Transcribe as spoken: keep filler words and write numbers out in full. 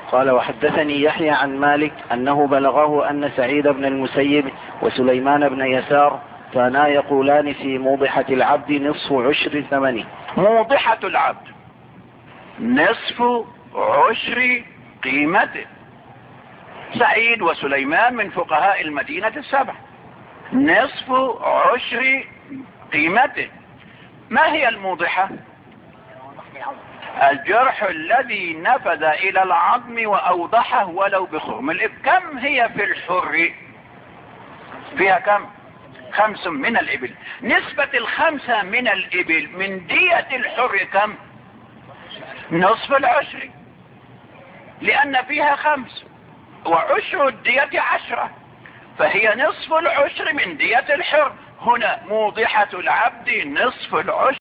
قال وحدثني يحيى عن مالك أنه بلغه أن سعيد بن المسيب وسليمان بن يسار كانا يقولان في موضحة العبد نصف عشر ثمنه. موضحة العبد نصف عشر قيمته. سعيد وسليمان من فقهاء المدينة السبع. نصف عشر قيمته. ما هي الموضحة؟ الجرح الذي نفذ الى العظم واوضحه ولو بخرم الإبل. كم هي في الحر؟ فيها كم؟ خمس من الإبل. نسبة الخمسة من الإبل من دية الحر كم؟ نصف العشر، لأن فيها خمس وعشر الدية عشرة، فهي نصف العشر من دية الحر. هنا موضحة العبد نصف العشر